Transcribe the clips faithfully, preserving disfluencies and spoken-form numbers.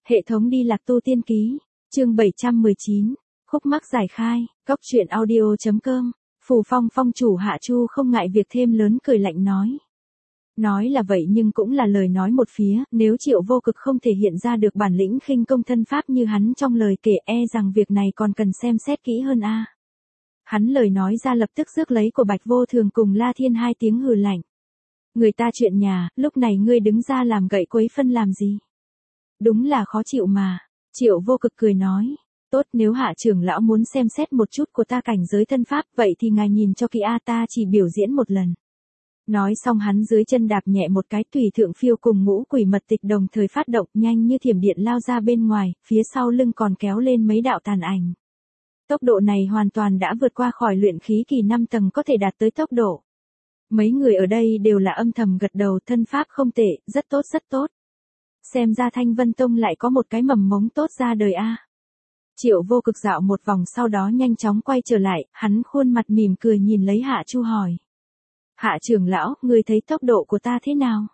Hệ thống đi lạc tu tiên ký, chương bảy trăm mười chín, khúc mắc giải khai, góc truyện audio.com, Phù Phong Phong chủ Hạ Chu không ngại việc thêm lớn cười lạnh nói. Nói là vậy nhưng cũng là lời nói một phía, nếu Triệu Vô Cực không thể hiện ra được bản lĩnh khinh công thân pháp như hắn trong lời kể e rằng việc này còn cần xem xét kỹ hơn a. À. Hắn lời nói ra lập tức rước lấy của Bạch Vô Thường cùng La Thiên hai tiếng hừ lạnh. Người ta chuyện nhà, lúc này ngươi đứng ra làm gậy quấy phân làm gì? Đúng là khó chịu mà. Triệu Vô Cực cười nói. Tốt, nếu Hạ trưởng lão muốn xem xét một chút của ta cảnh giới thân pháp, vậy thì ngài nhìn cho kỹ a, ta chỉ biểu diễn một lần. Nói xong hắn dưới chân đạp nhẹ một cái, tùy thượng phiêu cùng ngũ quỷ mật tịch đồng thời phát động, nhanh như thiểm điện lao ra bên ngoài, phía sau lưng còn kéo lên mấy đạo tàn ảnh. Tốc độ này hoàn toàn đã vượt qua khỏi luyện khí kỳ năm tầng có thể đạt tới tốc độ. Mấy người ở đây đều là âm thầm gật đầu, thân pháp không tệ, rất tốt rất tốt. Xem ra Thanh Vân Tông lại có một cái mầm mống tốt ra đời a. À. Triệu Vô Cực dạo một vòng sau đó nhanh chóng quay trở lại, hắn khuôn mặt mỉm cười nhìn lấy Hạ Chu hỏi. Hạ trưởng lão, ngươi thấy tốc độ của ta thế nào?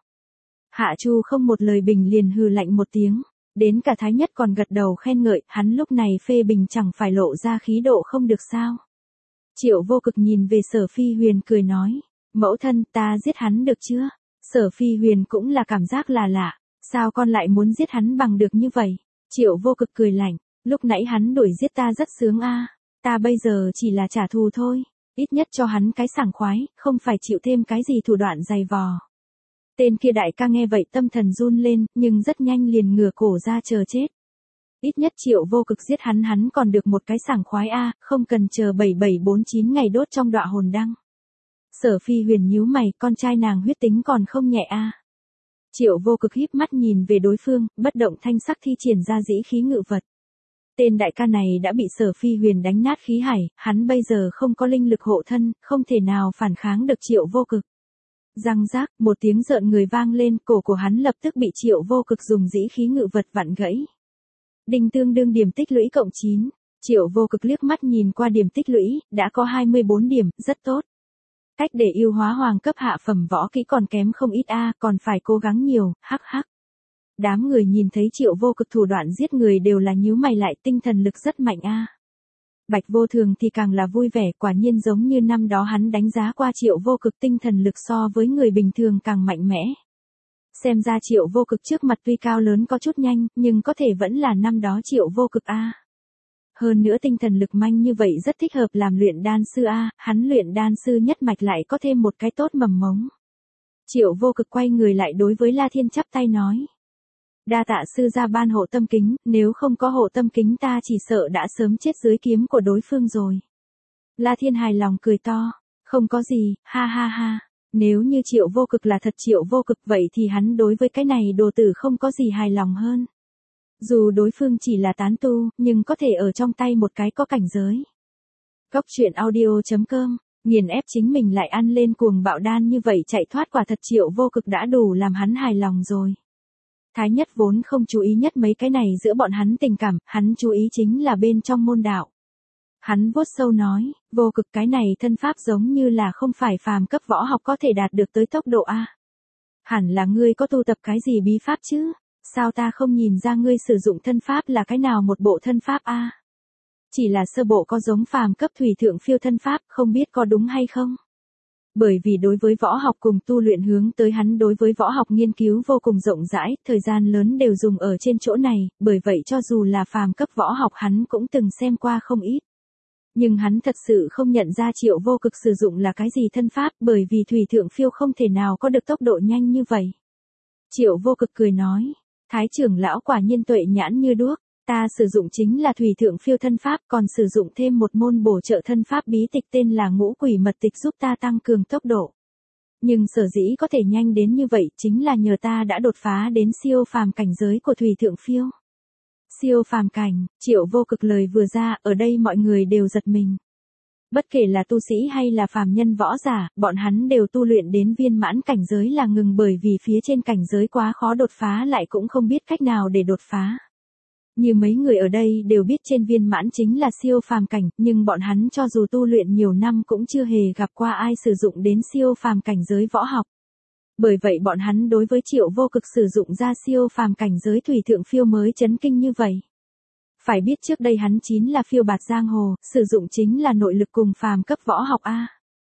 Hạ Chu không một lời bình liền hừ lạnh một tiếng, đến cả Thái Nhất còn gật đầu khen ngợi, hắn lúc này phê bình chẳng phải lộ ra khí độ không được sao? Triệu Vô Cực nhìn về Sở Phi Huyền cười nói, mẫu thân, ta giết hắn được chưa? Sở Phi Huyền cũng là cảm giác là lạ, sao con lại muốn giết hắn bằng được như vậy? Triệu Vô Cực cười lạnh, lúc nãy hắn đuổi giết ta rất sướng a, à. Ta bây giờ chỉ là trả thù thôi. Ít nhất cho hắn cái sảng khoái, không phải chịu thêm cái gì thủ đoạn dày vò. Tên kia đại ca nghe vậy tâm thần run lên, nhưng rất nhanh liền ngửa cổ ra chờ chết. Ít nhất Triệu Vô Cực giết hắn hắn còn được một cái sảng khoái a, à, không cần chờ bảy bảy bốn chín ngày đốt trong đọa hồn đăng. Sở Phi Huyền nhíu mày, con trai nàng huyết tính còn không nhẹ a. À. Triệu Vô Cực híp mắt nhìn về đối phương, bất động thanh sắc thi triển ra dĩ khí ngự vật. Tên đại ca này đã bị Sở Phi Huyền đánh nát khí hải, hắn bây giờ không có linh lực hộ thân, không thể nào phản kháng được Triệu Vô Cực. Răng rác, một tiếng rợn người vang lên, cổ của hắn lập tức bị Triệu Vô Cực dùng dĩ khí ngự vật vặn gãy. Đinh tương đương điểm tích lũy cộng chín, Triệu Vô Cực liếc mắt nhìn qua điểm tích lũy, đã có hai mươi bốn điểm, rất tốt. Cách để yêu hóa hoàng cấp hạ phẩm võ kỹ còn kém không ít a, à, còn phải cố gắng nhiều, hắc hắc. Đám người nhìn thấy Triệu Vô Cực thủ đoạn giết người đều là nhíu mày lại, tinh thần lực rất mạnh a. À. Bạch Vô Thường thì càng là vui vẻ, quả nhiên giống như năm đó hắn đánh giá qua Triệu Vô Cực tinh thần lực so với người bình thường càng mạnh mẽ. Xem ra Triệu Vô Cực trước mặt tuy cao lớn có chút nhanh, nhưng có thể vẫn là năm đó Triệu Vô Cực a. À. Hơn nữa tinh thần lực manh như vậy rất thích hợp làm luyện đan sư a, à, hắn luyện đan sư nhất mạch lại có thêm một cái tốt mầm mống. Triệu Vô Cực quay người lại đối với La Thiên chắp tay nói. Đa tạ sư gia ban hộ tâm kính, nếu không có hộ tâm kính ta chỉ sợ đã sớm chết dưới kiếm của đối phương rồi. La Thiên hài lòng cười to, không có gì, ha ha ha, nếu như Triệu Vô Cực là thật Triệu Vô Cực vậy thì hắn đối với cái này đồ tử không có gì hài lòng hơn. Dù đối phương chỉ là tán tu, nhưng có thể ở trong tay một cái có cảnh giới. Góc truyện audio.com, nghiền ép chính mình lại ăn lên cuồng bạo đan như vậy chạy thoát quả thật Triệu Vô Cực đã đủ làm hắn hài lòng rồi. Thái Nhất vốn không chú ý nhất mấy cái này giữa bọn hắn tình cảm, hắn chú ý chính là bên trong môn đạo. Hắn vuốt sâu nói, Vô Cực cái này thân pháp giống như là không phải phàm cấp võ học có thể đạt được tới tốc độ A. Hẳn là ngươi có tu tập cái gì bí pháp chứ, sao ta không nhìn ra ngươi sử dụng thân pháp là cái nào một bộ thân pháp A. Chỉ là sơ bộ có giống phàm cấp thủy thượng phiêu thân pháp, không biết có đúng hay không. Bởi vì đối với võ học cùng tu luyện hướng tới hắn đối với võ học nghiên cứu vô cùng rộng rãi, thời gian lớn đều dùng ở trên chỗ này, bởi vậy cho dù là phàm cấp võ học hắn cũng từng xem qua không ít. Nhưng hắn thật sự không nhận ra Triệu Vô Cực sử dụng là cái gì thân pháp, bởi vì thủy thượng phiêu không thể nào có được tốc độ nhanh như vậy. Triệu Vô Cực cười nói, Thái trưởng lão quả nhiên tuệ nhãn như đuốc. Ta sử dụng chính là thủy thượng phiêu thân pháp, còn sử dụng thêm một môn bổ trợ thân pháp bí tịch tên là ngũ quỷ mật tịch giúp ta tăng cường tốc độ. Nhưng sở dĩ có thể nhanh đến như vậy chính là nhờ ta đã đột phá đến siêu phàm cảnh giới của thủy thượng phiêu. Siêu phàm cảnh, Triệu Vô Cực lời vừa ra, ở đây mọi người đều giật mình. Bất kể là tu sĩ hay là phàm nhân võ giả, bọn hắn đều tu luyện đến viên mãn cảnh giới là ngừng bởi vì phía trên cảnh giới quá khó đột phá lại cũng không biết cách nào để đột phá. Như mấy người ở đây đều biết trên viên mãn chính là siêu phàm cảnh, nhưng bọn hắn cho dù tu luyện nhiều năm cũng chưa hề gặp qua ai sử dụng đến siêu phàm cảnh giới võ học. Bởi vậy bọn hắn đối với Triệu Vô Cực sử dụng ra siêu phàm cảnh giới thủy thượng phiêu mới chấn kinh như vậy. Phải biết trước đây hắn chính là phiêu bạt giang hồ, sử dụng chính là nội lực cùng phàm cấp võ học A.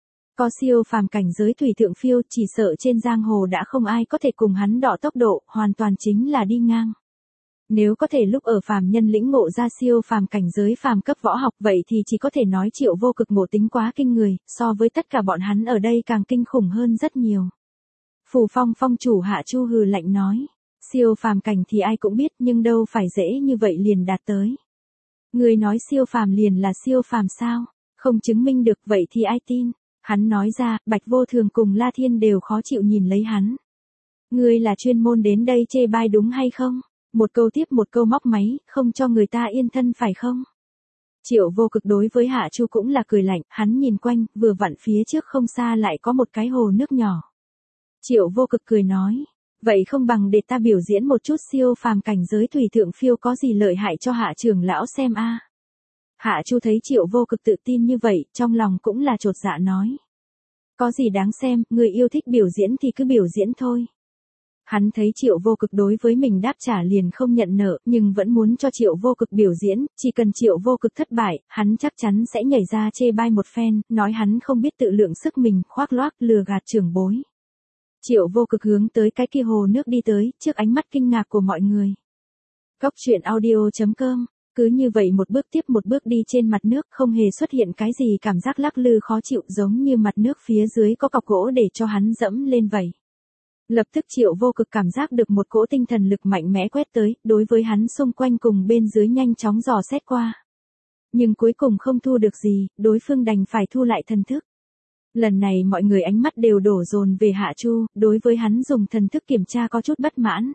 Có siêu phàm cảnh giới thủy thượng phiêu, chỉ sợ trên giang hồ đã không ai có thể cùng hắn đọ tốc độ, hoàn toàn chính là đi ngang. Nếu có thể lúc ở phàm nhân lĩnh ngộ ra siêu phàm cảnh giới phàm cấp võ học, vậy thì chỉ có thể nói Triệu Vô Cực ngộ tính quá kinh người, so với tất cả bọn hắn ở đây càng kinh khủng hơn rất nhiều. Phù Phong phong chủ Hạ Chu hừ lạnh nói, siêu phàm cảnh thì ai cũng biết nhưng đâu phải dễ như vậy liền đạt tới. Người nói siêu phàm liền là siêu phàm sao, không chứng minh được vậy thì ai tin. Hắn nói ra, Bạch Vô Thường cùng La Thiên đều khó chịu nhìn lấy hắn. Ngươi là chuyên môn đến đây chê bai đúng hay không? Một câu tiếp một câu móc máy, không cho người ta yên thân phải không? Triệu Vô Cực đối với Hạ Chu cũng là cười lạnh, hắn nhìn quanh, vừa vặn phía trước không xa lại có một cái hồ nước nhỏ. Triệu Vô Cực cười nói, vậy không bằng để ta biểu diễn một chút siêu phàm cảnh giới thủy thượng phiêu có gì lợi hại cho Hạ trưởng lão xem a. Hạ Chu thấy Triệu Vô Cực tự tin như vậy, trong lòng cũng là chột dạ nói. Có gì đáng xem, người yêu thích biểu diễn thì cứ biểu diễn thôi. Hắn thấy Triệu Vô Cực đối với mình đáp trả liền không nhận nợ, nhưng vẫn muốn cho Triệu Vô Cực biểu diễn, chỉ cần Triệu Vô Cực thất bại, hắn chắc chắn sẽ nhảy ra chê bai một phen, nói hắn không biết tự lượng sức mình, khoác loác lừa gạt trưởng bối. Triệu Vô Cực hướng tới cái kia hồ nước đi tới, trước ánh mắt kinh ngạc của mọi người. Cốc truyện audio chấm com. Cứ như vậy một bước tiếp một bước đi trên mặt nước, không hề xuất hiện cái gì cảm giác lắc lư khó chịu, giống như mặt nước phía dưới có cọc gỗ để cho hắn dẫm lên vậy. Lập tức Triệu Vô Cực cảm giác được một cỗ tinh thần lực mạnh mẽ quét tới, đối với hắn xung quanh cùng bên dưới nhanh chóng dò xét qua. Nhưng cuối cùng không thu được gì, đối phương đành phải thu lại thần thức. Lần này mọi người ánh mắt đều đổ dồn về Hạ Chu, đối với hắn dùng thần thức kiểm tra có chút bất mãn.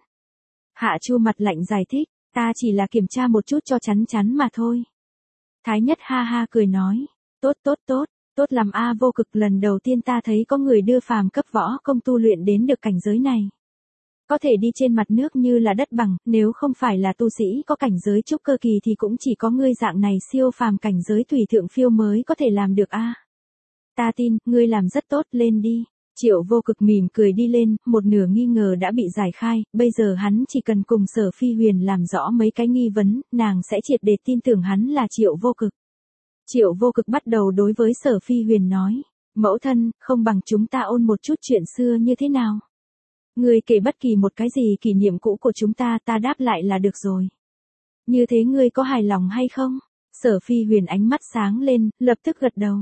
Hạ Chu mặt lạnh giải thích. Ta chỉ là kiểm tra một chút cho chắn chắn mà thôi. Thái Nhất ha ha cười nói, tốt tốt tốt, tốt làm A Vô Cực, lần đầu tiên ta thấy có người đưa phàm cấp võ công tu luyện đến được cảnh giới này. Có thể đi trên mặt nước như là đất bằng, nếu không phải là tu sĩ có cảnh giới trúc cơ kỳ thì cũng chỉ có ngươi dạng này siêu phàm cảnh giới thủy thượng phiêu mới có thể làm được A. Ta tin, ngươi làm rất tốt, lên đi. Triệu Vô Cực mỉm cười đi lên, một nửa nghi ngờ đã bị giải khai, bây giờ hắn chỉ cần cùng Sở Phi Huyền làm rõ mấy cái nghi vấn, nàng sẽ triệt để tin tưởng hắn là Triệu Vô Cực. Triệu Vô Cực bắt đầu đối với Sở Phi Huyền nói, mẫu thân, không bằng chúng ta ôn một chút chuyện xưa như thế nào? Ngươi kể bất kỳ một cái gì kỷ niệm cũ của chúng ta, ta đáp lại là được rồi. Như thế ngươi có hài lòng hay không? Sở Phi Huyền ánh mắt sáng lên, lập tức gật đầu.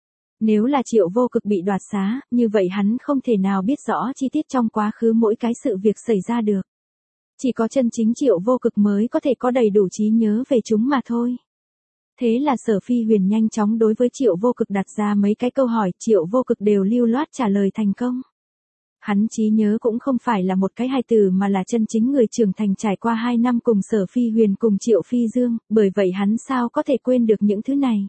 Nếu là Triệu Vô Cực bị đoạt xá, như vậy hắn không thể nào biết rõ chi tiết trong quá khứ mỗi cái sự việc xảy ra được. Chỉ có chân chính Triệu Vô Cực mới có thể có đầy đủ trí nhớ về chúng mà thôi. Thế là Sở Phi Huyền nhanh chóng đối với Triệu Vô Cực đặt ra mấy cái câu hỏi, Triệu Vô Cực đều lưu loát trả lời thành công. Hắn trí nhớ cũng không phải là một cái hài từ mà là chân chính người trưởng thành trải qua hai năm cùng Sở Phi Huyền cùng Triệu Phi Dương, bởi vậy hắn sao có thể quên được những thứ này.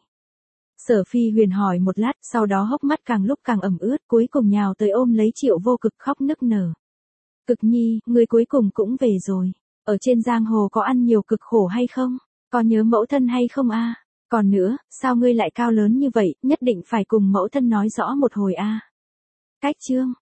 Sở Phi Huyền hỏi một lát, sau đó hốc mắt càng lúc càng ẩm ướt, cuối cùng nhào tới ôm lấy Triệu Vô Cực khóc nức nở. Cực Nhi, người cuối cùng cũng về rồi. Ở trên giang hồ có ăn nhiều cực khổ hay không? Có nhớ mẫu thân hay không a? Còn nữa, sao ngươi lại cao lớn như vậy, nhất định phải cùng mẫu thân nói rõ một hồi a. Cách chương